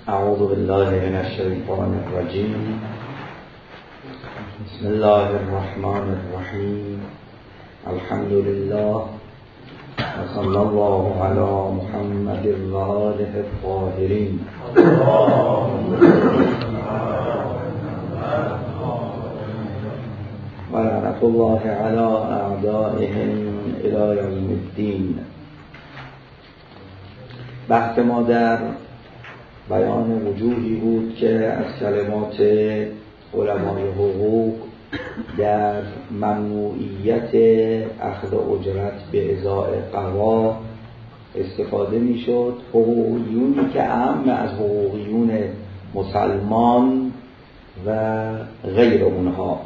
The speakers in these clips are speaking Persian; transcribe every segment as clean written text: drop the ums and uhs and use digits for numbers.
اعوذ بالله من الشیطان الرجیم. بسم الله الرحمن الرحیم. الحمد لله و صلی الله علی محمد و آله الطاهرین. و لعنت الله علی اعدائهم الی یوم الدین. بحث ما در بیان وجوهی بود که از کلمات علمای حقوق در ممنوعیت اخذ اجرت به ازاء قضا استفاده میشد. حقوقیونی که اعم از حقوقیون مسلمان و غیر اونها.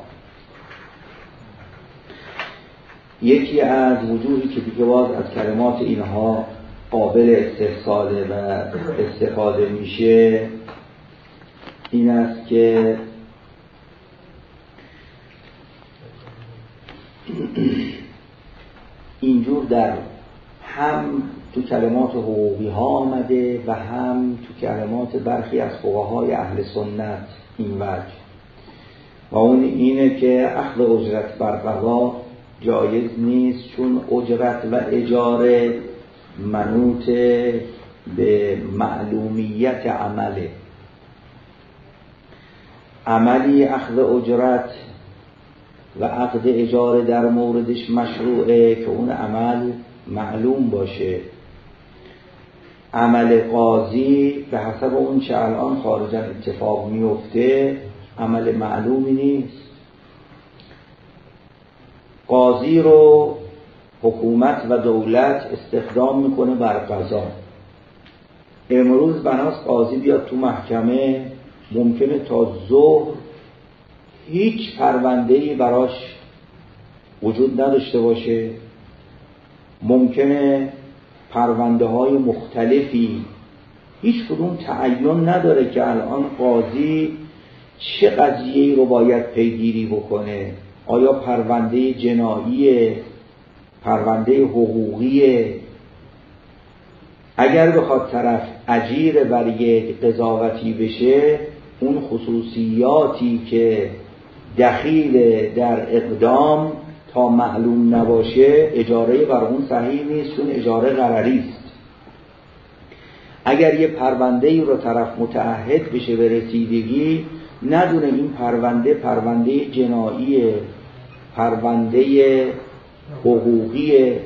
یکی از وجوهی که دیگه باز از کلمات اینها قابل استحصاله و استفاده میشه این است که اینجور در هم تو کلمات حقوقی ها آمده و هم تو کلمات برخی از فقهای اهل سنت این وجه، و اون اینه که اخذ اجرت بر قضا جایز نیست، چون اجرت و اجاره منوط به معلومیت عمله. عملی اخذ اجرت و عقد اجاره در موردش مشروعه که اون عمل معلوم باشه. عمل قاضی به حسب اون چه الان خارجا اتفاق میفته عمل معلومی نیست. قاضی رو حکومت و دولت استخدام میکنه بر قضا. امروز بناس قاضی بیاد تو محکمه، ممکنه تا ظهر هیچ پرونده‌ای براش وجود نداشته باشه، ممکنه پرونده های مختلفی هیچ کدوم تعین نداره که الان قاضی چه قضیه‌ای رو باید پیگیری بکنه. آیا پرونده جناییه، پرونده حقوقیه؟ اگر بخواد طرف اجیر بر یک قضاوتی بشه، اون خصوصیاتی که دخیل در اقدام تا معلوم نباشه اجاره بر اون صحیح نیست، چون اجاره غرری است. اگر یه پرونده‌ای رو طرف متعهد بشه به رسیدگی، ندونه این پرونده جناییه، پرونده حقوقی،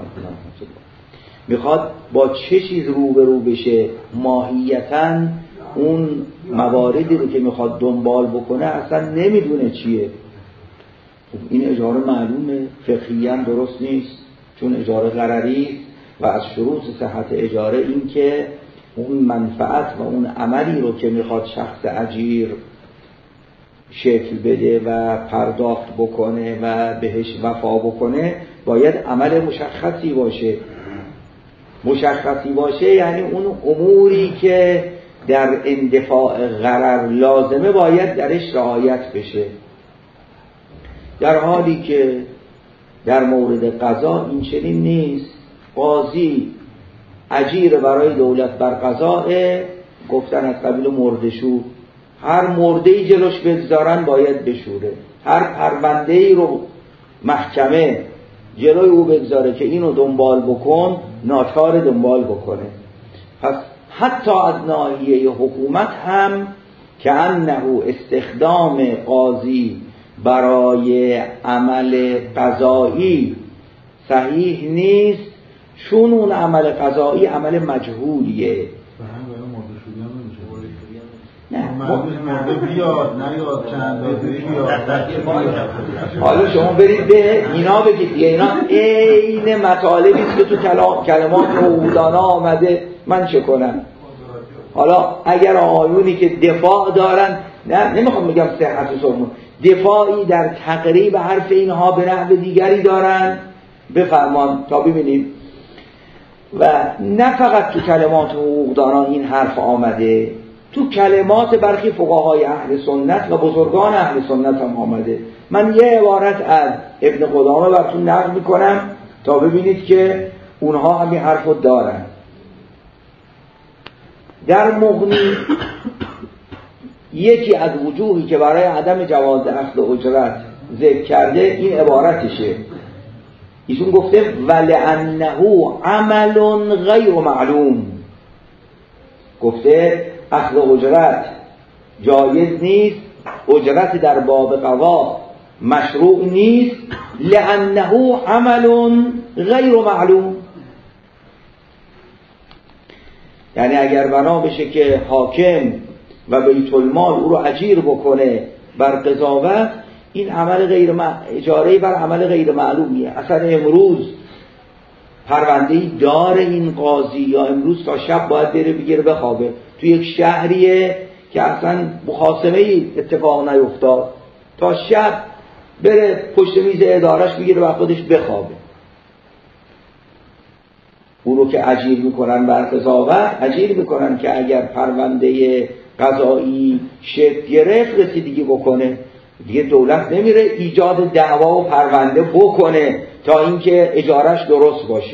میخواد با چه چیز روبرو بشه، ماهیتاً اون مواردی رو که میخواد دنبال بکنه اصلا نمیدونه چیه. این اجاره معلومه، فقهیاً درست نیست، چون اجاره غرری و از شروط صحت اجاره این که اون منفعت و اون عملی رو که میخواد شخص اجیر شکل بده و پرداخت بکنه و بهش وفا بکنه باید عمل مشخصی باشه. مشخصی باشه یعنی اون اموری که در اندفاع غرر لازمه باید درش رعایت بشه، در حالی که در مورد قضا این چنین نیست. قاضی اجیر برای دولت بر قضا، گفتن از قبیل مردشو، هر مرده‌ای جلوش بگذارن باید بشوره. هر پرونده‌ای رو محکمه جلوی او بگذاره که اینو دنبال بکن، ناچار دنبال بکنه. پس حتی از ناحیه حکومت هم که انه استخدام قاضی برای عمل قضایی صحیح نیست، چون اون عمل قضایی عمل مجهولیه. حالا شما برید به اینا بگید، اینا عین مطالبی است که تو کلمات حقوقدانا آمده، من چه کنم؟ حالا اگر آیونی که دفاع دارن، نمیخوام بگم صحت و سقم، دفاعی در تقریب حرف اینها به نحو دیگری دارن، بفرمان تا ببینیم. و نه فقط تو کلمات حقوقدانان این حرف آمده، تو کلمات برخی فقهای اهل سنت و بزرگان اهل سنت هم آمده. من یه عبارت از ابن قدامه براتون نقل میکنم تا ببینید که اونها همین حرف رو دارن. در مغنی یکی از وجوهی که برای عدم جواز اخذ اجرت ذکر کرده این عبارتشه. ایشون گفته ولعنه عمل غیر معلوم، گفته اخذ اجرت جایز نیست، اجرت در باب قضا مشروع نیست، لانه عمل غیر معلوم. یعنی اگر بنا بشه که حاکم و بیت المال او رو اجیر بکنه بر قضاوت، این عمل اجاره بر عمل غیر معلومیه. اصلا امروز پرونده‌ای داره این قاضی یا امروز تا شب باید بره بگیره بخوابه تو یک شهریه که اصلا مخاصمه اتفاق نیفتاد، تا شب بره پشت میز ادارش بگیره و خودش بخوابه. او رو که اجیر میکنن بر قضاوت، اجیر میکنن که اگر پرونده قضایی شکل گرفت رسیدگی بکنه، دیگه دولت نمیره ایجاد دعوا و پرونده بکنه تا اینکه اجارش درست باشه.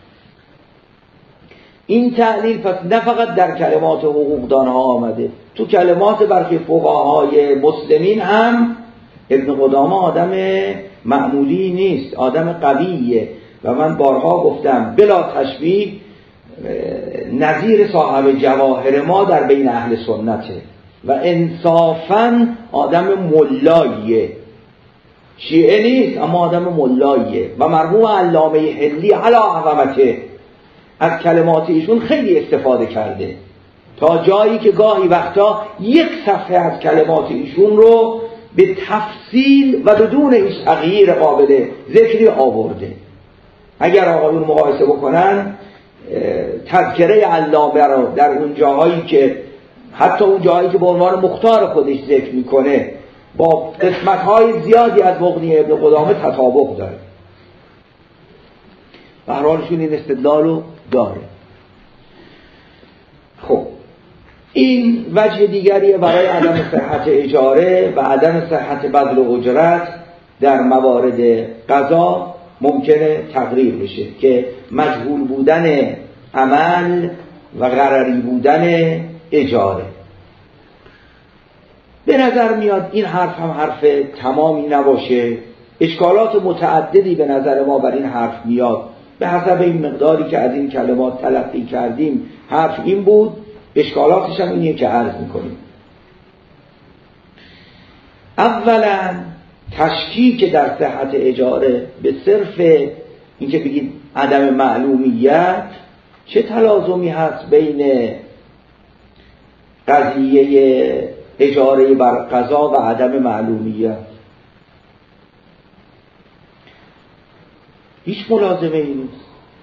این تعلیل پس نه فقط در کلمات حقوقدان ها آمده، تو کلمات برخی فقهای مسلمین هم ابن قدامه آدم معمولی نیست، آدم قویه و من بارها گفتم بلا تشبیه نظیر صاحب جواهر ما در بین اهل سنته و انصافاً آدم ملاییه، شیعه نیست اما آدم ملاییه و مرحوم علامه حلی علی عظمته از کلمات ایشون خیلی استفاده کرده، تا جایی که گاهی وقتا یک صفحه از کلمات ایشون رو به تفصیل و بدون هیچ تغییر قابل ذکری آورده. اگر آقایون مقایسه بکنن تذکره علامه رو در اون جاهایی که حتی اون جاهایی که به عنوان مختار خودش ذکر میکنه با قسمت‌های زیادی از مغنی ابن قدامه تطابق داره، به هر حالشون این استدلال رو داره. خب این وجه دیگریه برای عدم صحت اجاره و عدم صحت بذل اجرت در موارد قضا ممکنه تقریر بشه که مجهول بودن عمل و غرری بودن اجاره. به نظر میاد این حرف هم حرف تمامی نباشه، اشکالات متعددی به نظر ما بر این حرف میاد به حسب این مقداری که از این کلمات تلقی کردیم. حرف این بود، اشکالاتش هم اینیه که عرض میکنیم. اولا تشکیک در صحت اجاره به صرف اینکه بگید عدم معلومیت، چه تلازمی هست بین قضیه اجاره بر قضا و عدم معلومیت؟ هیچ ملازمه ای نیست.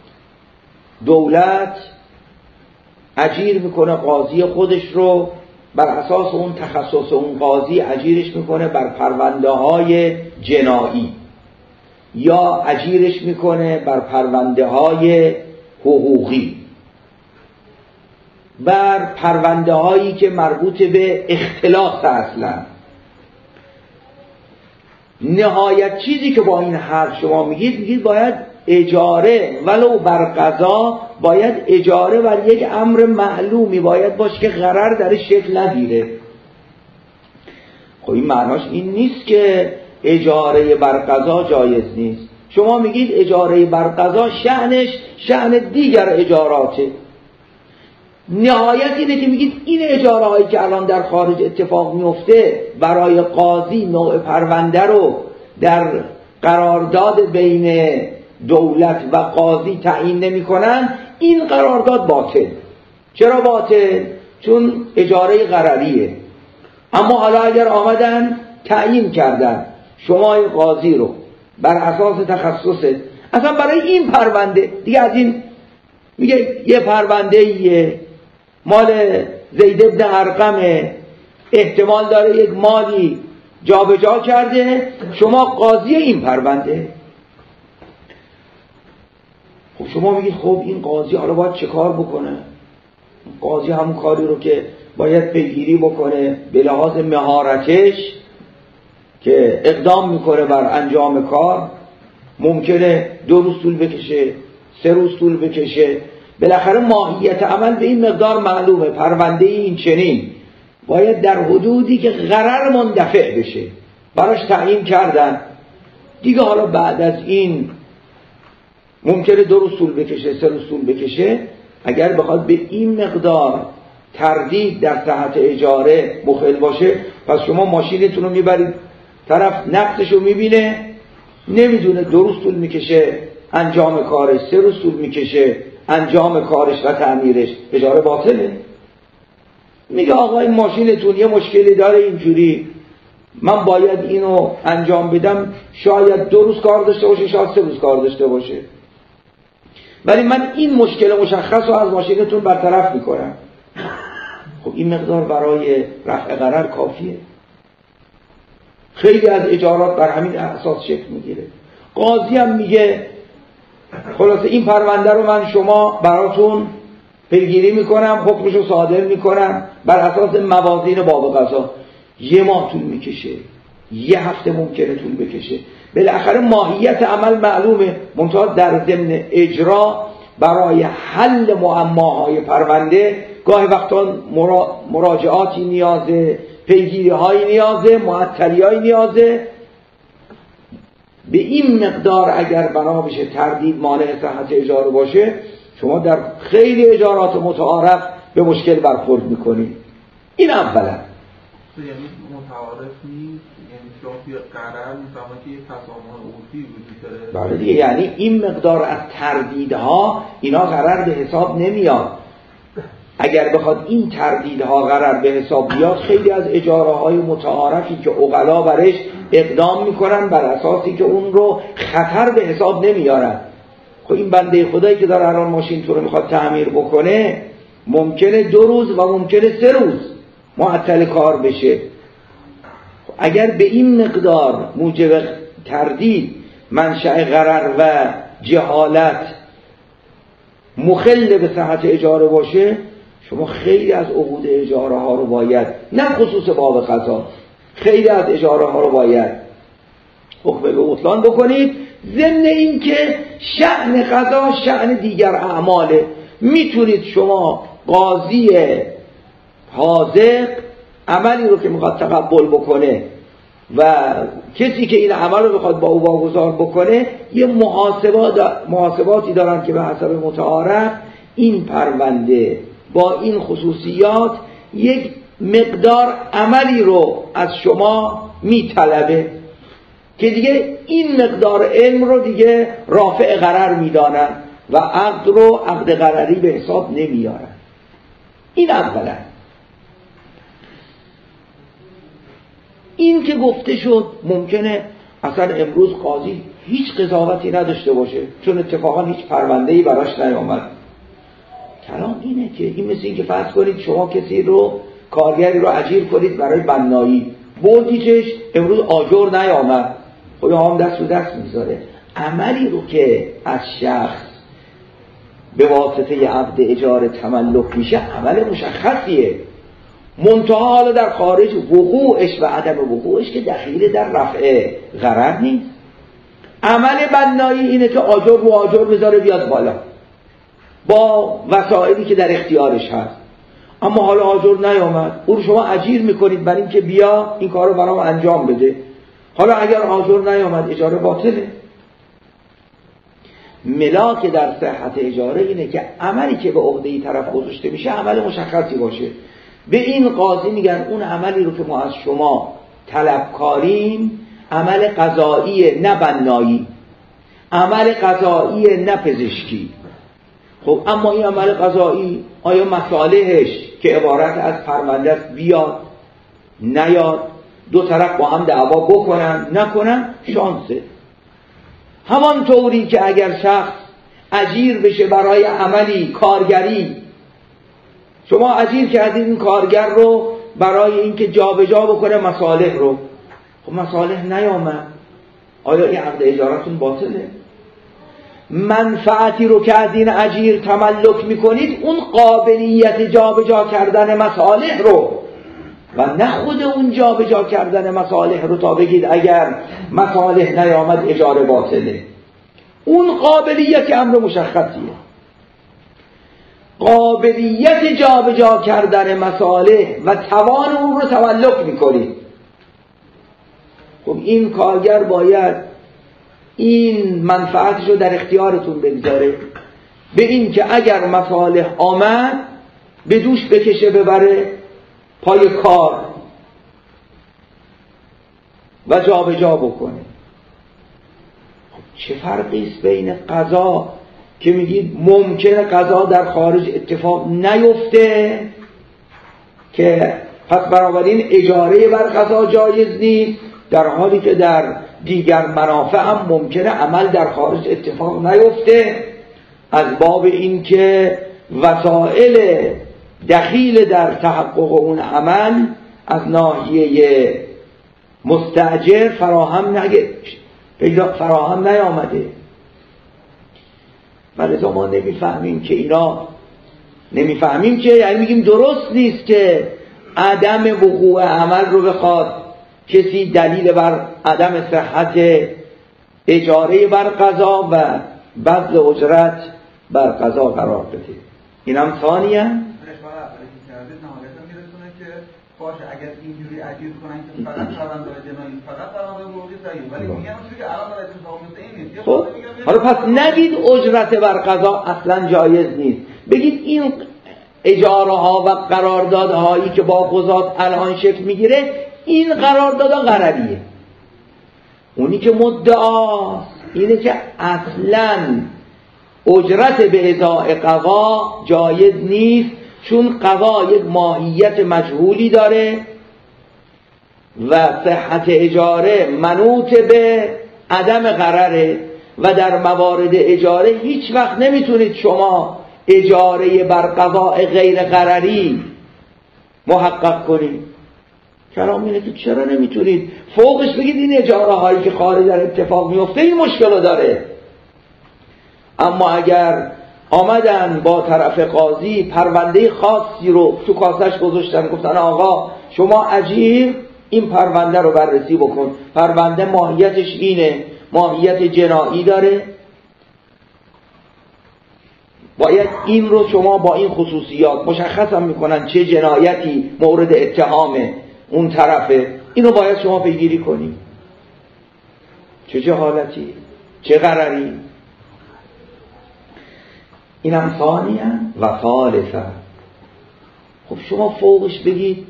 دولت اجیر میکنه قاضی خودش رو، بر اساس اون تخصص اون قاضی اجیرش میکنه بر پرونده های جنایی یا اجیرش میکنه بر پرونده های حقوقی، بر پرونده هایی که مربوط به اختلاس اصلا. نهایت چیزی که با این حرف شما میگید باید اجاره ولو بر قضا، باید اجاره بر یک امر معلومی باید باشه که غرر در شکل نگیره. خب این معناش این نیست که اجاره بر قضا جایز نیست. شما میگید اجاره بر قضا شأنش شأن دیگر اجاراته. نهایت اینه که میگید این اجاره هایی که الان در خارج اتفاق میفته برای قاضی نوع پرونده رو در قرارداد بین دولت و قاضی تعیین نمی کنن، این قرارداد باطل. چرا باطل؟ چون اجاره غرریه. اما حالا اگر آمدن تعیین کردن شما این قاضی رو بر اساس تخصصت اصلا برای این پرونده، دیگه از این میگه یه پرونده مال زید ابن ارقم، احتمال داره یک مالی جابجا کرده، شما قاضی این پرونده. خب شما میگید خب این قاضی حالا باید چه کار بکنه؟ قاضی همون کاری رو که باید پیگیری بکنه به لحاظ مهارتش که اقدام میکنه بر انجام کار، ممکنه 2 روز طول بکشه، 3 روز طول بکشه، بالاخره ماهیت عمل به این مقدار معلومه، پرونده این چنین باید در حدودی که غرر مندفع بشه براش تعیین کردن دیگه. حالا بعد از این ممکنه 2 روز طول بکشه، 3 روز طول بکشه. اگر بخواد به این مقدار تردید در صحت اجاره مخل باشه، پس شما ماشینتون رو میبرید طرف نقصش رو میبینه، نمیدونه 2 روز طول میکشه انجام کارش، 3 روز طول میکشه انجام کارش و تعمیرش، اجاره باطله. میگه آقا این ماشینتون یه مشکلی داره اینجوری، من باید اینو انجام بدم، شاید 2 روز کار داشته باشه، شاید 3 روز کار داشته باشه، ولی من این مشکل مشخص رو از ماشینتون برطرف میکنم. خب این مقدار برای رفع ضرر کافیه. خیلی از اجارات بر همین اساس شکل میگیره. قاضی هم میگه خلاصه این پرونده رو من شما براتون پیگیری میکنم، حکمش رو صادر میکنم بر اساس موازین باب قضا. 1 ماه طول میکشه، 1 هفته ممکنه طول بکشه. بالاخره ماهیت عمل معلومه، منتها در ضمن اجرا برای حل معماهای پرونده گاهی وقتا مراجعاتی نیازه، پیگیری های نیازه، معطلی های نیازه. به این مقدار اگر بنا بشه تردید مانع صحت اجاره باشه، شما در خیلی اجارات متعارف به مشکل برخورد میکنید. این اولا. یعنی متعارف نیست، یعنی شما توی قرار میفهمه که یه تسامح عرفی وجود داره. بله دیگه، یعنی این مقدار از تردیدها اینا قرار به حساب نمیاد. اگر بخواد این تردیدها قرار به حساب بیاد، خیلی از اجاره های متعارفی که عقلا برش اقدام میکنن بر اساسی که اون رو خطر به حساب نمیارن. خب این بنده خدایی که داره الان ماشین تو رو میخواد تعمیر بکنه، ممکنه 2 روز و ممکنه 3 روز معطل کار بشه. اگر به این مقدار موجب تردید، منشأ غرر و جهالت مخل به صحت اجاره باشه، شما خیلی از عقود اجاره ها رو باید، نه خصوص باب قضا، خیلی از اجاره ها رو باید حکم به بطلان بکنید. ضمن این که شأن قضا شأن دیگر اعماله. میتونید شما قاضی حاذق عملی رو که میخواد تقبل بکنه و کسی که این عمل رو میخواد با او واگذار بکنه، یه محاسباتی دارن که به حسب متعارف این پرونده با این خصوصیات یک مقدار عملی رو از شما میطلبه که دیگه این مقدار علم رو دیگه رافع غرر میدانن و عقد رو عقد غرری به حساب نمیارن. این اولا. این که گفته شد ممکنه اصلا امروز قاضی هیچ قضاوتی نداشته باشه چون اتفاقا هیچ پرونده‌ای براش نیامد. کلام اینه که این مثل این که فرض کنید شما کسی رو، کارگری رو اجیر کنید برای بنایی، بردیدش، امروز آجر نیامد، خب هم دست رو دست میذاره. عملی رو که از شخص به واسطه عقد اجاره تملک میشه عمل مشخصیه، منتها حالا در خارج وقوعش و عدم وقوعش که دخیل در رفع غرر نیست. عمل بنایی اینه که آجر رو آجر بذاره بیاد بالا با وسایلی که در اختیارش هست، اما حالا آجر نیامد، او رو شما اجیر میکنید برای اینکه بیا این کار رو برام انجام بده. حالا اگر آجر نیامد اجاره باطله. ملاک در صحت اجاره اینه که عملی که به عهده طرف گذاشته میشه عمل مشخصی باشه. به این قاضی میگن اون عملی رو که ما از شما طلبکاریم عمل قضایی نه بنایی، عمل قضایی نه پزشکی. خب اما این عمل قضایی آیا مصالحش که عبارت از پرونده است بیاد نیاد، دو طرف با هم دعوا بکنن نکنن، شانسه. همان طوری که اگر شخص اجیر بشه برای عملی کارگری، شما اجیر کردید این کارگر رو برای اینکه جابجا بکنه مصالح رو، خب مصالح نیامد، آیا این عقد اجارتون باطله؟ منفعتی رو که از این اجیر تملک میکنید اون قابلیت جابجا کردن مصالح رو و نه خود اون جابجا کردن مصالح رو تا بگید اگر مصالح نیامد اجاره باطله. اون قابلیت امر مشخصیه. قابلیت جابجا کردن مصالح و توان اون رو تملک میکنید. خب این کارگر باید این منفعتش رو در اختیارتون بگذاره، به این که اگر مصالح آمد به دوش بکشه ببره پای کار و جابجا بکنه. چه فرقی است بین قضا که میگید ممکنه قضا در خارج اتفاق نیفته که پس بنابراین اجاره بر قضا جایز نیست، در حالی که در دیگر منافع هم ممکنه عمل در خارج اتفاق نیفته، از باب این که وسائل دخیل در تحقق اون عمل از ناحیه مستأجر فراهم نیامده. ولذا ما نمیفهمیم که یعنی میگیم درست نیست که عدم وقوع عمل رو بخواد کسی دلیل بر عدم صحت اجاره بر قضا و بذل اجرت بر قضا قرار بده. این هم ثانیه باشه اگر اینجوری اجیر کنن که فقط فرماندار جنایی فقط فرماندار حقوقی صحیح، ولی میگن اون چیزی که الان داره اتفاق میفته این نیست. خب حالا پس نگید اجرت بر قضا اصلا جایز نیست، بگید این اجاره ها و قراردادهایی که با قضات الان شکل میگیره این قراردادها غرریه. اونی که مدعاست اینه که اصلا اجرت به ازاء قضا جایز نیست، چون قضا یک ماهیت مجهولی داره و صحت اجاره منوط به عدم غرره و در موارد اجاره هیچ وقت نمیتونید شما اجاره بر قضاء غیر غرری محقق کنید. کلام اینه که چرا نمیتونید فوقش بگید این اجاره هایی که خارج در اتفاق میفته این مشکل داره. اما اگر آمدن با طرف قاضی پرونده خاصی رو تو کاسش گذاشتن، گفتن آقا شما اجیر این پرونده رو بررسی بکن، پرونده ماهیتش اینه، ماهیت جنایی داره، باید این رو شما با این خصوصیات مشخص هم میکنن چه جنایتی مورد اتهام اون طرفه، اینو باید شما پیگیری کنی. چه جهالتی، چه غرری. اینم ثانیه و ثالثه. خب شما فوقش بگید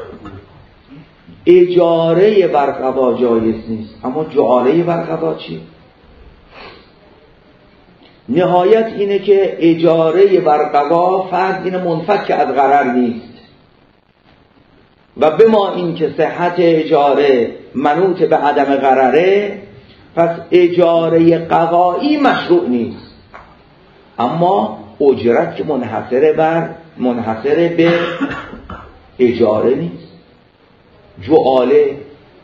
اجاره بر قضا جایز نیست، اما جعاله بر قضا چی؟ نهایت اینه که اجاره بر قضا فرض اینه منفک از غرر نیست و به ما این که صحت اجاره منوط به عدم غرره، پس اجاره قضایی مشروع نیست. اما اجرت که منحصر به اجاره نیست، جعاله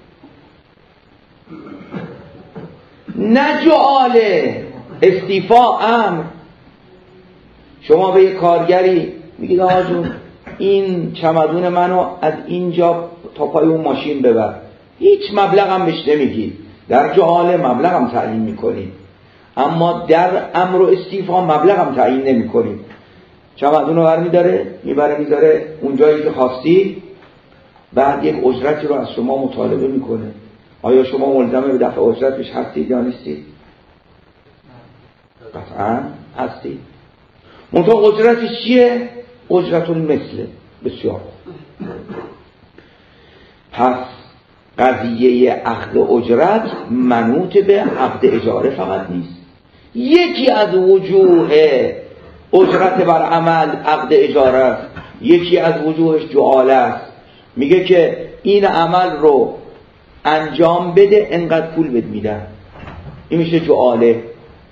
نه جعاله استیفا امر. شما به یک کارگری میگید آقا جون این چمدون منو از اینجا تا پای اون ماشین ببر، هیچ مبلغ هم بهش نمیگید، در جعاله مبلغ هم تعیین میکنید، اما در امر و استیفا مبلغ هم تعیین نمیکنید. چمدون رو میبره اون جایی که خواستی، بعد یک اجرتی رو از شما مطالبه میکنه. آیا شما ملزم به دفع اجرتش هستید یا نیستید؟ قطعا هستید. منطقه اجرتش چیه؟ اجرت المثل. بسیار. پس قضیه عقد اجرت منوط به عقد اجاره فقط نیست. یکی از وجوه اجرت بر عمل عقد اجاره است، یکی از وجوهش جعاله است. میگه که این عمل رو انجام بده انقدر پول بد میدن، این میشه جعاله.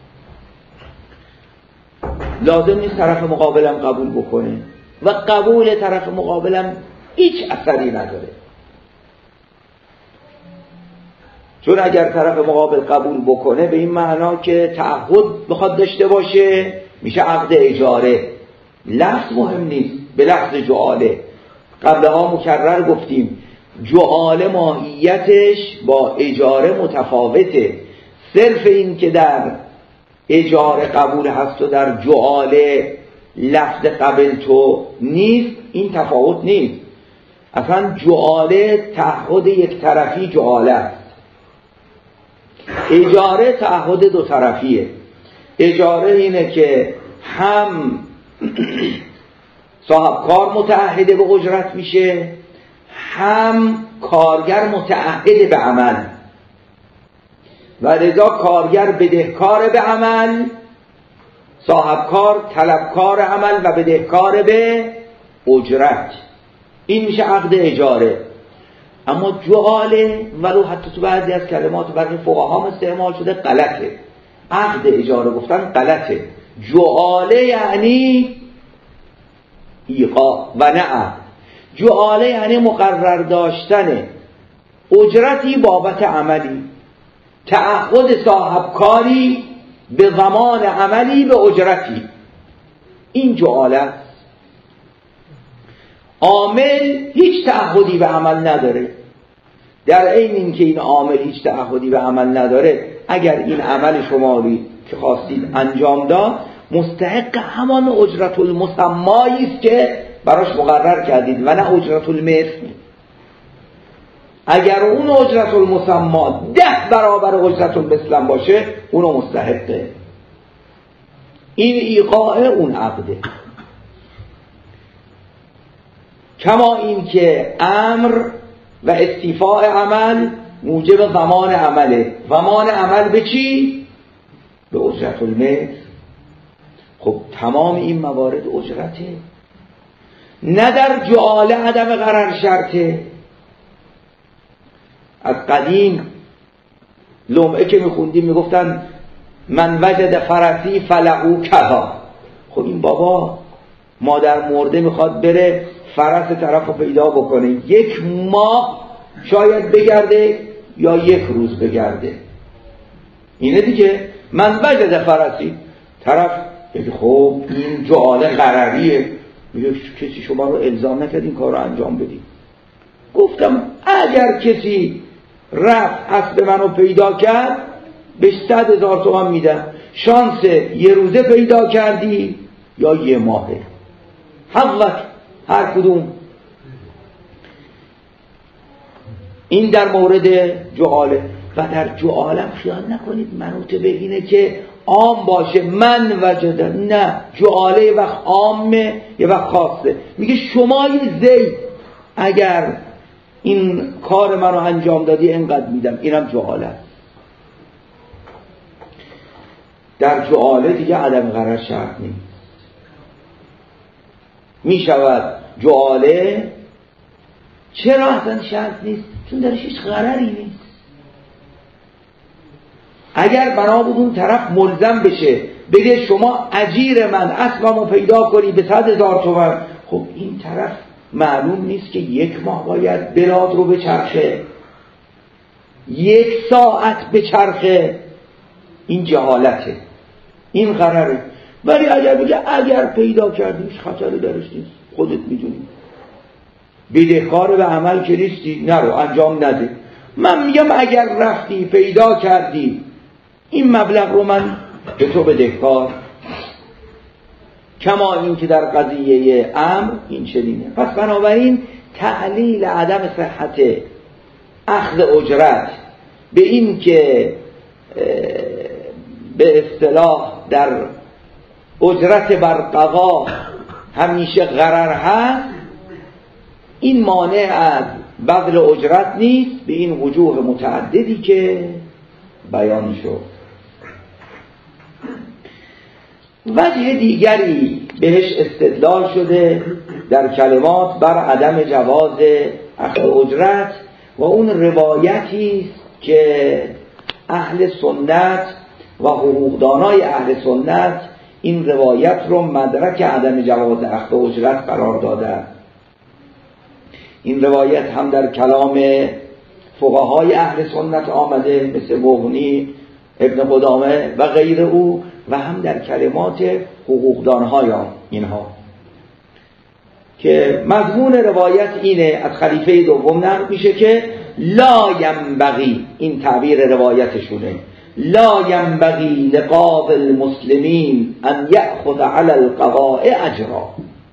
لازم نیست طرف مقابلم قبول بکنه و قبول طرف مقابلم هیچ اثری نداره، چون اگر طرف مقابل قبول بکنه به این معنا که تعهد بخواد داشته باشه میشه عقد اجاره. لفظ مهم نیست، به لفظ جعاله قبلها مکرر گفتیم جعاله ماهیتش با اجاره متفاوته. صرف این که در اجاره قبول هست و در جعاله لفظ قبل تو نیست، این تفاوت نیست. اصلا جعاله تعهد یک طرفی جعاله است. اجاره تعهد دو طرفیه. اجاره اینه که هم صاحب کار متعهد به اجرت میشه، هم کارگر متعهد به عمل و لذا کارگر بدهکار به عمل، صاحب کار طلبکار عمل و بدهکار به اجرت. این میشه عقد اجاره. اما جعاله ولو حتی تو بعضی از کلمات برای فقها استعمال شده غلطه. عقد اجاره گفتن غلطه. جعاله یعنی ایقاع و نه عقد. جعاله یعنی مقرر داشتن اجرتی بابت عملی، تعهد صاحب کاری به ضمان عملی به اجرتی. این جعاله. عامل هیچ تعهدی به عمل نداره. در عین اینکه این عامل هیچ تعهدی به عمل نداره، اگر این عمل شماری که خواستید انجام داد مستحق همان اجرت المسمایی است که براش مقرر کردید و نه اجرت المثل. اگر اون اجرت المسما 10 برابر اجرت المثل باشه اونو مستحقه. این ایقاع اون عقده. کما این که امر و استیفاء عمل موجب ضمان عمله. ضمان عمل به چی؟ به اجرت المثل. خب تمام این موارد اجرته. نه در جعاله عدم قرار شرطه. از قدیم لمعه که میخوندیم میگفتن من وجد فرسی فلهو کذا. خب این بابا مادر مرده میخواد بره فرس طرف رو پیدا بکنه، 1 ماه شاید بگرده یا 1 روز بگرده. اینه دیگه. من وجد فرسی، طرف بگه خب این جعاله قرریه، میگه کسی شما رو الزام نکرد این کار رو انجام بدید. گفتم اگر کسی رفت اسب منو پیدا کرد بهش 100,000 تومان میدم. شانس 1 روزه پیدا کردی یا 1 ماهه، حقك هر کدوم. این در مورد جعاله. و در جعالم خیال نکنید منوط به اینه که عام باشه. من وجد، نه، جعاله یه وقت عامه یه وقت خاصه. میگه شمای زید اگر این کار من رو انجام دادی اینقدر میدم. اینم جعاله. در جعاله دیگه عدم قرار شرط نیست. میشود جعاله. چرا اصلا شرط نیست؟ چون درش هیچ قراری نیست. اگر بنا بود اون طرف ملزم بشه بگه شما اجیر من اسبمو پیدا کنی به 100,000 تومان، خب این طرف معلوم نیست که 1 ماه باید بلاد رو بچرخه، 1 ساعت بچرخه. این جهالته، این قراره. ولی اگر بگه اگر پیدا کردی هیچ خطری درش نیست، خودت میدونی، بدهکار به عمل که نیستی، نرو انجام نده. من میگم اگر رفتی پیدا کردی این مبلغ رو من به تو بدهکار. کما این که در قضیه امر این چنینه. پس بنابراین تعلیل عدم صحت اخذ اجرت به این که به اصطلاح در اجرت بر قضا همیشه غرر هست، این مانع از بذل اجرت نیست به این وجوه متعددی که بیان شد. وجه دیگری بهش استدلال شده در کلمات بر عدم جواز اخذ اجرت و اون روایتی است که اهل سنت و حقوقدانای اهل سنت این روایت رو مدرک عدم جواز اخذ اجرت قرار دادند. این روایت هم در کلام فقهای اهل سنت آمده مثل مغنی، ابن قدامه و غیر او، و هم در کلمات حقوقدانهای اینها که مضمون روایت اینه. از خلیفه دوم نقل میشه که لا ینبغی، این تعبیر روایتشونه، لا ینبغی لقاضی المسلمین ان یأخذ علی القضاء اجرا.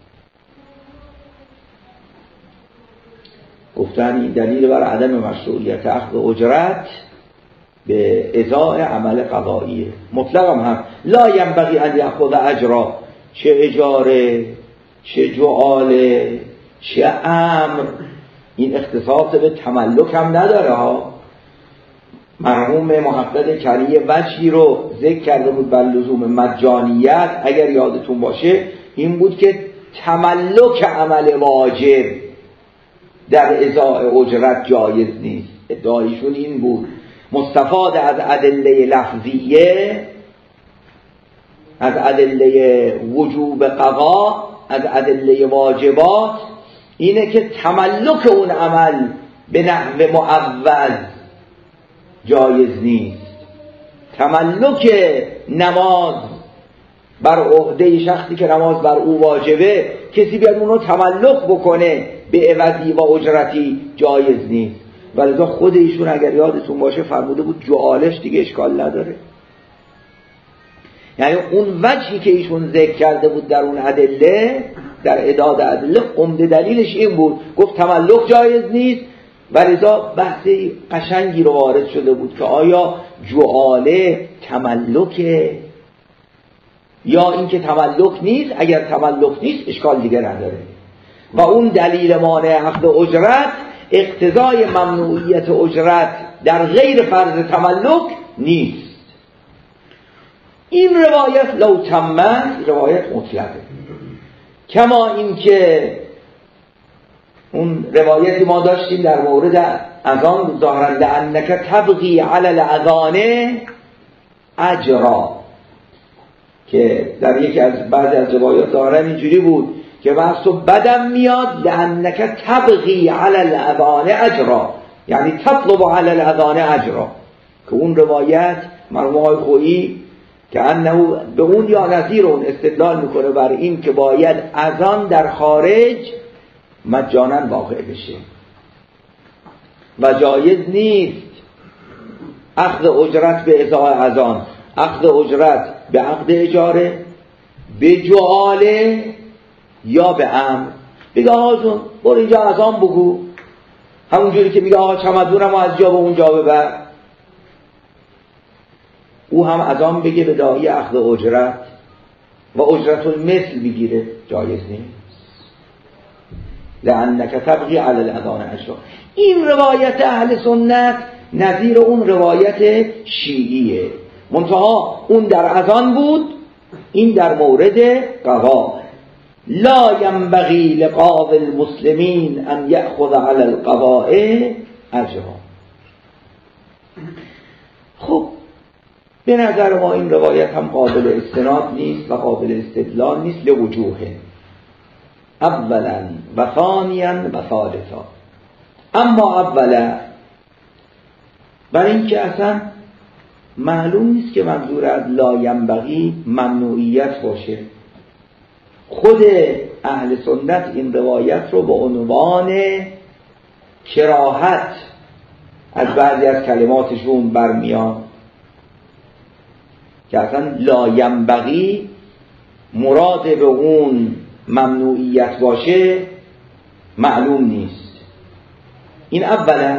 گفتن این دلیل بر عدم مشروعیت اخذ اجرت به ازاء عمل قضاییه. مطلق هم لا ینبغی ان یأخذ اجرا، چه اجاره، چه جعاله، چه امر، این اختصاص به تملک هم نداره ها. مرحوم محقق کری وجهی رو ذکر کرده بود بر لزوم مجانیت، اگر یادتون باشه این بود که تملک عمل واجب در ازاء اجرت جایز نیست. ادعایشون این بود. مستفاد از ادله لفظیه، از ادله وجوب قضا، از ادله واجبات، اینه که تملک اون عمل به نحو معوض جایز نیست. تملک نماز بر عهده شخصی که نماز بر او واجبه، کسی بیاد اونو تملک بکنه به عوضی و اجرتی جایز نیست. ولذا خود ایشون اگر یادتون باشه فرموده بود جعالش دیگه اشکال نداره. یعنی اون وجهی که ایشون ذکر کرده بود در اون ادله، در اعداد ادله، عمده دلیلش این بود، گفت تملک جایز نیست. ولذا بحث قشنگی رو وارد شده بود که آیا جعاله تملکه یا اینکه تملک نیست. اگر تملک نیست اشکال دیگه نداره. و اون دلیل مانع اخذ اجرت اقتضای ممنوعیت اجرت در غیر فرض تملک نیست. این روایت لو تمت روایت مطلقه، کما این که اون روایتی ما داشتیم در مورد اذان ظاهرا لانک تبغی علی الاذان اجرا، که در یکی از بعضی از روایات ظاهرا اینجوری بود که بحث تو بدم میاد لانک تبغی علی الاذان اجرا، یعنی تطلب علی الاذان اجرا، که اون روایت مرحوم آقای خویی که انه به اون یا نظیر اون استدلال میکنه بر این که باید اذان در خارج مجانا واقع بشه و جایز نیست اخذ اجرت به ازای اذان، اخذ اجرت به عقد اجاره، به جعاله یا به امر. بگه آقا جون برو اینجا اذان بگو، همونجوری که میگه آقا چمدونم از جا به اونجا ببر، او هم اذان بگه به داعی اخذ اجرت و اجرت المثل بگیره، جایز نیست. لأنک تبغی علی الاذان اجرا. این روایت اهل سنت نظیر اون روایت شیعیه، منتها اون در اذان بود، این در مورد قضا. لا ینبغی لقاضی المسلمین ان یأخذ علی القضاء اجرا. خب به نظر ما این روایت هم قابل استناد نیست و قابل استدلال نیست لوجوه، اولا و ثانیا و ثالثا. اما اولا برای اینکه اصلا معلوم نیست که منظور از لا ینبغی ممنوعیت باشه. خود اهل سنت این روایت رو به عنوان کراهت از بعضی از کلماتشون برمیان که اصلا لا ینبغی مراد به اون ممنوعیت باشه معلوم نیست. این اولا.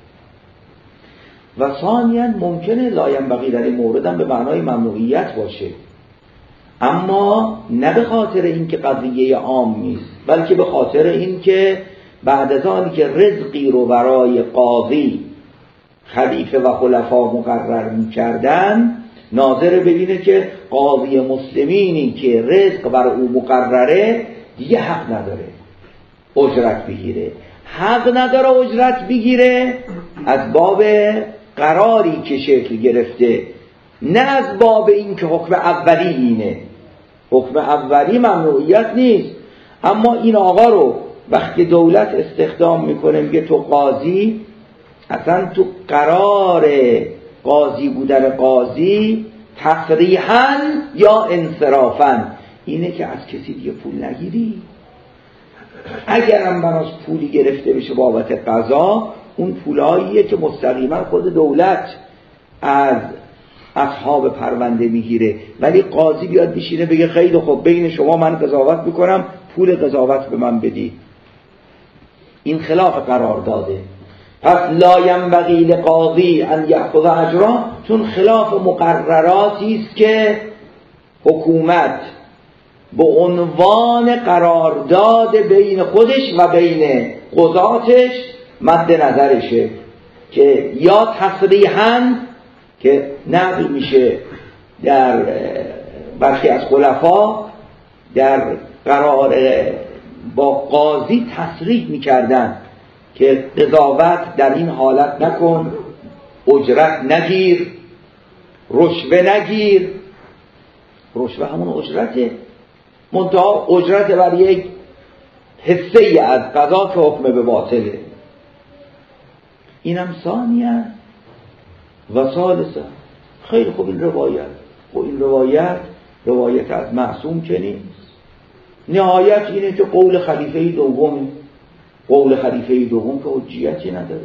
و ثانیا ممکنه لا ینبغی در این مورد هم به معنای ممنوعیت باشه، اما نه به خاطر اینکه قضیه عام نیست، بلکه به خاطر اینکه بعد از آنی که رزقی رو برای قاضی خلیفه و خلفا مقرر می‌کردن، ناظر ببینه که قاضی مسلمینی که رزق بر او مقرره دیگه حق نداره اجرت بگیره. حق نداره اجرت بگیره از باب قراری که شکل گرفته، نه از باب این که حکم اولی اینه. حکم اولی ممنوعیت نیست، اما این آقا رو وقتی دولت استخدام میکنه میگه تو قاضی، اصلا تو قرار قاضی بودن قاضی تصریحاً یا انصرافاً اینه که از کسی دیگه پول نگیری. اگرم براش پولی گرفته بشه بابت قضا، اون پولاییه که مستقیما خود دولت از اصحاب پرونده میگیره، ولی قاضی بیاد بشینه بگه خیلی خب بین شما من قضاوت میکنم، پول قضاوت به من بدید. این خلاف قرار داده. پس لا ینبغی لقاضی ان یأخذ اجرا، چون خلاف مقرراتی است که حکومت به عنوان قرارداد بین خودش و بین قضاتش مد نظرشه، که یا تصریحاً که نقل میشه در برخی از خلفا در قرار با قاضی تصریح میکردن که قضاوت در این حالت نکن، اجرت نگیر، رشوه نگیر. رشوه همون اجرته، منتها اجرت بر یک حصه از قضا که حکم به باطله. اینم ثانیه و ثالثه. خیلی خوب این روایت و این روایت از معصوم که نیست. نهایت اینه که قول خلیفه دوم که حجیتی نداره.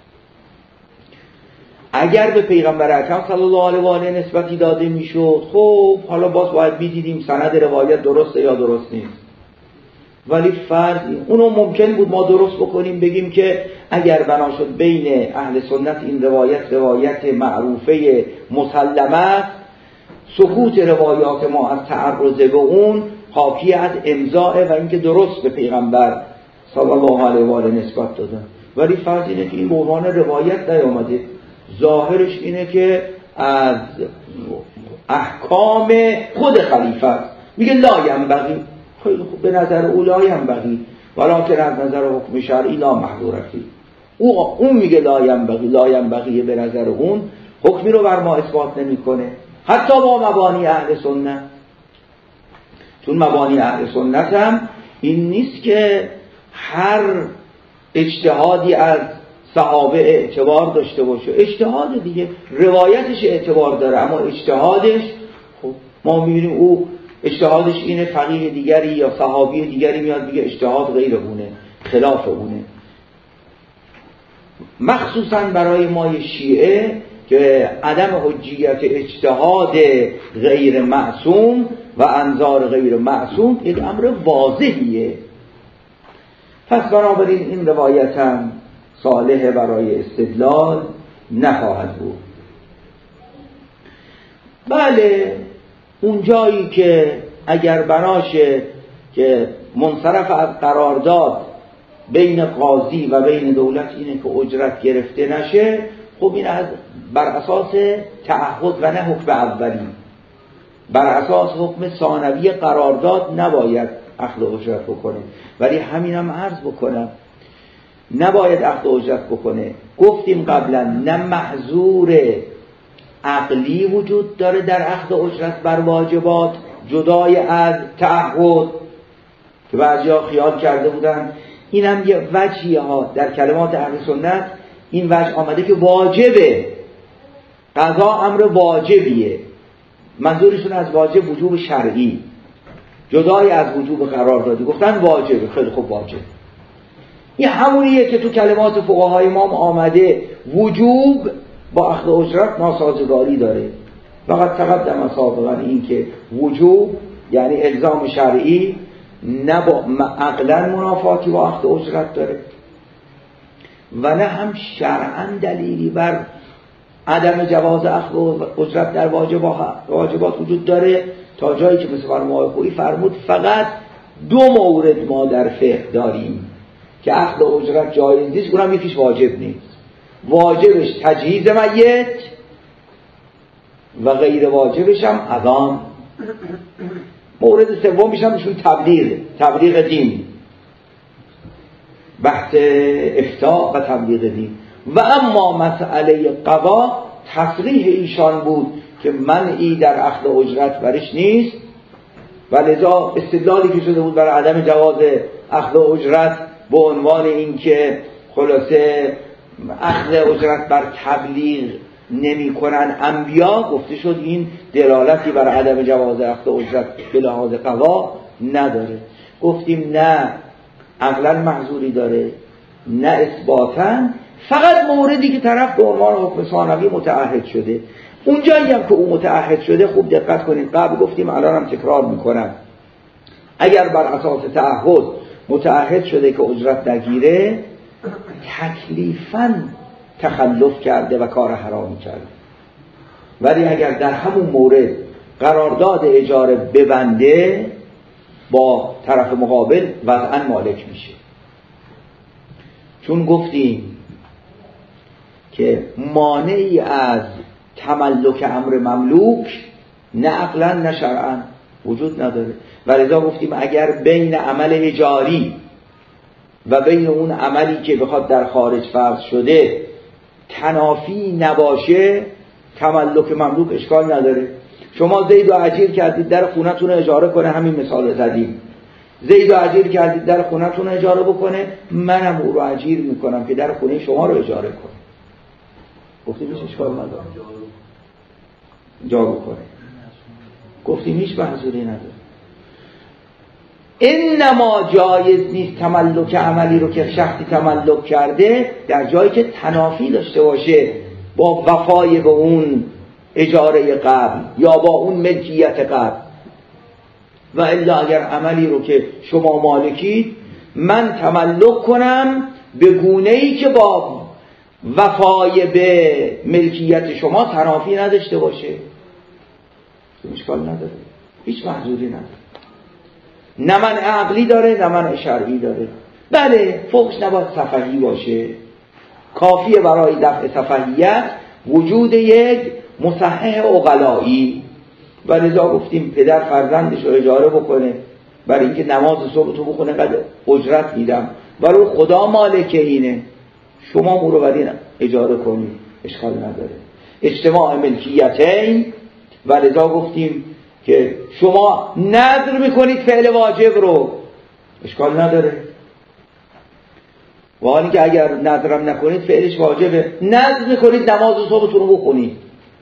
اگر به پیغمبر اکرم صلی الله علیه و آله نسبتی داده میشد، خب حالا باز باید میدیدیم سند روایت درسته یا درست نیست، ولی فرض اونو ممکن بود ما درست بکنیم، بگیم که اگر بنا شد بین اهل سنت این روایت معروفه مسلمه، سکوت روایات ما از تعرض به اون حاکی از امضاء و اینکه درست به پیغمبر صلی الله علیه و آله نسبت دادن. ولی فرض اینه که این به عنوان روایت نیامده، ظاهرش اینه که از احکام خود خلیفه میگه لا ینبغی. خیلی خوب، به نظر او لا ینبغی، ولکن از نظر حکم شرعی لا محظورتی. اون میگه لا ینبغی به نظر اون حکمی رو بر ما اثبات نمیکنه، حتی با مبانی اهل سنت. چون مبانی اهل سنت هم این نیست که هر اجتهادی از صحابه اعتبار داشته باشه. اجتهاد دیگه، روایتش اعتبار داره، اما اجتهادش خب ما میبینیم او اجتهادش اینه، فقیه دیگری یا صحابی دیگری میاد میگه اجتهاد غیر اونه، خلاف اونه. مخصوصا برای ما شیعه که عدم حجیت اجتهاد غیر معصوم و انظار غیر معصوم یک امر واضحیه. پس بنابراین این روایت هم صالح برای استدلال نخواهد بود. بله، اون جایی که اگر بناشه که منصرف از قرارداد بین قاضی و بین دولت اینه که اجرت گرفته نشه، خب این از بر اساس تعهد و نه حکم اولی، بر اساس حکم ثانوی قرارداد نباید اخذ اجرت بکنه. ولی همینم عرض بکنم نباید اخذ اجرت بکنه. گفتیم قبلا نه محظور عقلی وجود داره در اخذ اجرت بر واجبات جدای از تعهد، که بعضیا خیال کرده بودن این هم یه وجهیه ها در کلمات اهل سنت. این وجه آمده که واجبه، قضا امر واجبیه، منظورشون از واجب وجوب شرعی جدای از وجوب قرار داده، گفتن واجبه. خیلی خوب، واجب این همونیه که تو کلمات فقهای ما آمده وجوب با اخذ اجرت ناسازگاری داره. فقط تقدم سابقا این که وجوب یعنی الزام شرعی نه با عقلا منافاتی با اخذ اجرت داره و نه هم شرعا دلیلی بر عدم جواز اخذ اجرت در واجبات وجود داره، تا جایی که مثل مرحوم خویی فرمود فقط دو مورد ما در فقه داریم که اخذ اجرت جایز نیست، اونم یکیش واجب نیست. واجبش تجهیز میت و غیر واجبش هم اذان. مورد سومش هم میشون تبلیغ دین، بحث افتاء و تبلیغ دین. و اما مسئله قضا تصریح ایشان بود که منعی در اخذ اجرت برش نیست و لذا استدلالی که شده بود برای عدم جواز اخذ اجرت به عنوان این که خلاصه اخذ اجرت بر تبلیغ نمی کنن انبیا، گفته شد این دلالتی بر عدم جواز اخذ اجرت به لحاظ قضا نداره. گفتیم نه عقلا محظوری داره نه اثباتا، فقط موردی که طرف به عنوان حکم ثانوی متعهد شده اونجایی هم که او متعهد شده، خوب دقت کنید، قبل گفتیم الانم تکرار میکنم، اگر بر اساس تعهد متعهد شده که اجرت نگیره، تکلیفاً تخلف کرده و کار حرامی کرده. ولی اگر در همون مورد قرارداد اجاره ببنده با طرف مقابل، وضعاً مالک میشه. چون گفتیم که مانعی از تملک امر مملوک نه عقلاً نه شرعاً وجود نداره. و لذا گفتیم اگر بین عمل اجاری و بین اون عملی که بخواد در خارج فرض شده تنافی نباشه، تملک مملوک اشکال نداره. شما زید رو اجیر کردید در خونتون اجاره کنه، همین مثال زدیم، زید رو اجیر کردید در خونتون اجاره بکنه، منم او رو اجیر میکنم که در خونه شما رو اجاره کنه. گفتیم هیچ اشکال نداره جا بکنه، گفتیم هیچ محظوری نداره. انما جایز نیست تملک عملی رو که شخصی تملک کرده در جایی که تنافی داشته باشه با وفای به اون اجاره قبل یا با اون ملکیت قبل. و الا اگر عملی رو که شما مالکید من تملک کنم به گونه‌ای که با وفای به ملکیت شما تنافی نداشته باشه، اشکال نداره، هیچ محظوری نداره. نه منع عقلی داره نه منع شرعی داره. بله فوقش نباید سفهی باشه، کافیه برای دفع سفهیت وجود یک مصحح عقلایی. و لذا گفتیم پدر فرزندش رو اجاره بکنه برای اینکه نماز صبح تو بخونه قد اجرت میدم، ولی خدا مالک اینه، شما مو رو بدین اجاره کنید، اشکال نداره. اجتماع ملکیتین. و لذا گفتیم که شما نذر میکنید فعل واجب رو، اشکال نداره. و حالی که اگر نذرم نکنید فعلش واجبه، نذر میکنید نماز صبحتون رو بخونید،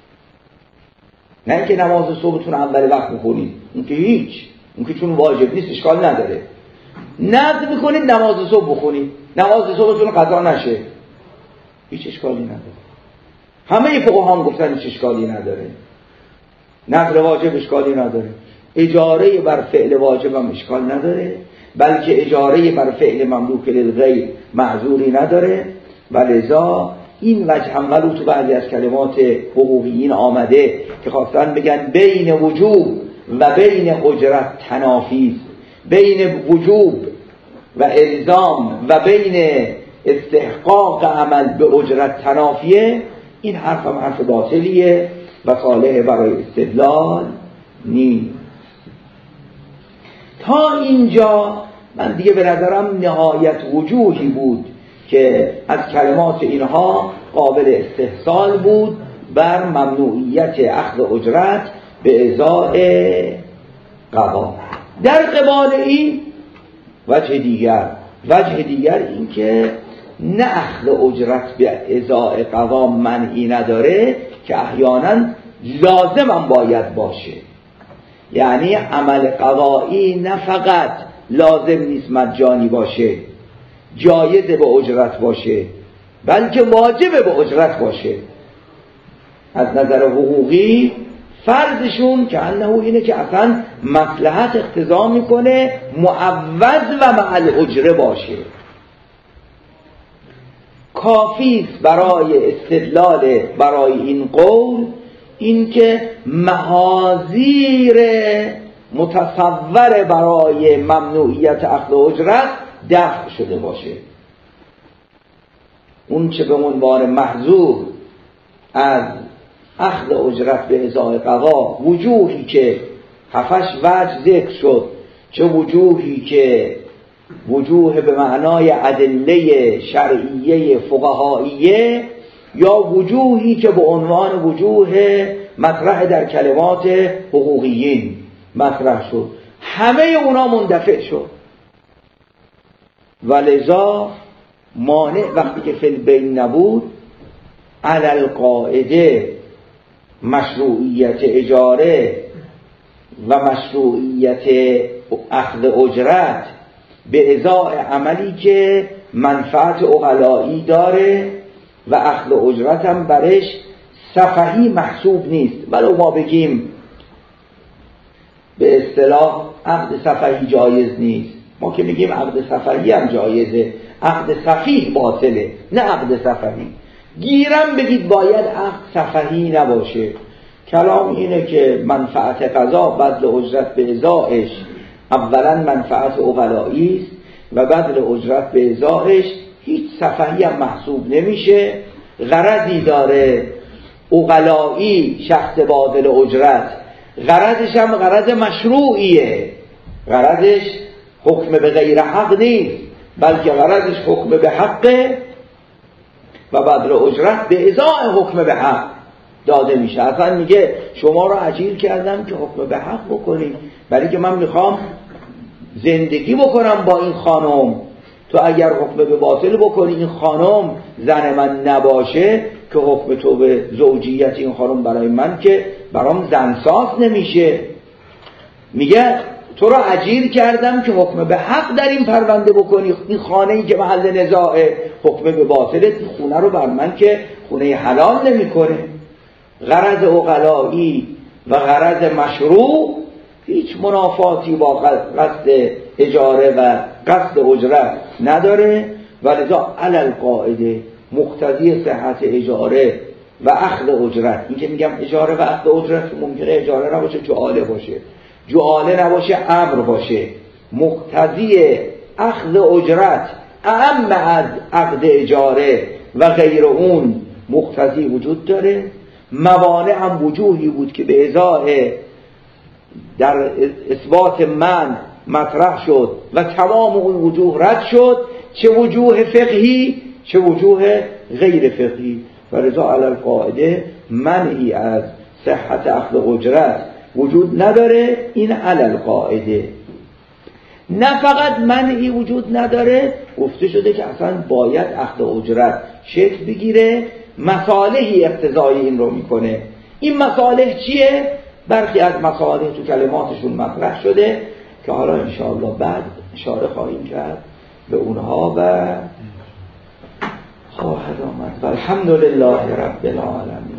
نه اینکه نماز صبحتون اول وقت بخونید، اون که هیچ، اون که چون واجب نیست اشکال نداره. نذر میکنید نماز صبح بخونید، نماز صبحتون قضا نشه، هیچ اشکالی نداره. همه فقها هم گفتن هیچ اشکالی نداره. نذر واجب اشکالی نداره، اجاره بر فعل واجب هم اشکال نداره، بلکه اجاره بر فعل مملوک للغیر معذوری نداره. و لذا این وجه هم ولو تو بعضی از کلمات حقوقیین آمده که خواستن بگن بین وجوب و بین اجرت تنافی، بین وجوب و الزام و بین استحقاق عمل به اجرت تنافیه. این حرف هم حرف باطلیه و صالح برای استدلال نیست. تا اینجا من دیگه به نظرم نهایت وجوهی بود که از کلمات اینها قابل استحصال بود بر ممنوعیت اخذ اجرت به ازای قضا. در قبال این وجه دیگر این که نه اخذ اجرت به ازای قضا منعی نداره که احیانا لازم هم باید باشه. یعنی عمل قضایی نه فقط لازم نیست مجانی باشه، جایز به اجرت باشه، بلکه واجب به اجرت باشه. از نظر حقوقی فرضشون که انه اینه که اصلا مصلحت اقتضا میکنه معوض و مع الاجره باشه. کافی است برای استدلال برای این قول این که محاذیر متصور برای ممنوعیت اخذ اجرت دفع شده باشه. اون چه به عنوان محظور از اخذ اجرت به ازای قضا، وجوهی که 7-8 وجه ذکر شد، چه وجوهی که وجوه به معنای ادله شرعیه فقهاییه یا وجوهی که به عنوان وجوه مطرح در کلمات حقوقیین مطرح شد، همه اونا مندفع شد. و لذا مانع وقتی که فی البین نبود، علی القاعده مشروعیت اجاره و مشروعیت اخذ اجرت به ازای عملی که منفعت عقلایی داره و اخذ اجرت هم برش سفهی محسوب نیست. ولو ما بگیم به اصطلاح عقد سفهی جایز نیست، ما که میگیم عقد سفهی هم جایزه، عقد سفیه باطله نه عقد سفهی. گیرم بگید باید عقد سفهی نباشه. کلام اینه که منفعت قضا بدل اجرت به ازایش اولا منفعت عقلایی است و بدل اجرت به ازایش هیچ سفهی هم محسوب نمیشه. غرضی داره عقلایی شخص بادل اجرت، غرضش هم غرض مشروعیه، غرضش حکم به غیر حق نیست بلکه غرضش حکم به حقه و بدل اجرت به ازای حکم به حق داده میشه. اصلا میگه شما رو اجیر کردم که حکم به حق بکنید، برای که من میخوام زندگی بکنم با این خانم، تو اگر حکم به باطل بکنی این خانم زن من نباشه که حکم تو به زوجیت این خانم برای من که برام زنساز نمیشه. میگه تو رو اجیر کردم که حکم به حق در این پرونده بکنی، این خانه‌ای که محل نزاعه حکم به باطل، این خونه رو بر من که خونه حلال نمیکنه. غرض عقلایی و غرض مشروع هیچ منافاتی با قصد اجاره و قصد اجرت نداره و لذا علی القاعده مقتضی صحت اجاره و اخذ اجرت. این که میگم اجاره و اخذ اجرت ممکنه اجاره نباشه، جعاله باشه، جعاله نباشه، امر باشه. مقتضی اخذ اجرت اعم از عقد اجاره و غیر اون مقتضی وجود داره. موانع هم وجوهی بود که به ازای در اثبات من مطرح شد و تمام اون وجوه رد شد، چه وجوه فقهی چه وجوه غیر فقهی. و لذا علی القاعده منعی از صحت اخذ اجرت وجود نداره. این علی القاعده. نه فقط منعی وجود نداره، گفته شده که اصلا باید اخذ اجرت شکل بگیره، مصالحی اقتضای این رو میکنه. این مصالح چیه؟ برخی از مصالح تو کلماتشون مطرح شده که حالا انشاءالله بعد اشاره خواهیم کرد به اونها و خواهد آمد. الحمدلله رب العالمین.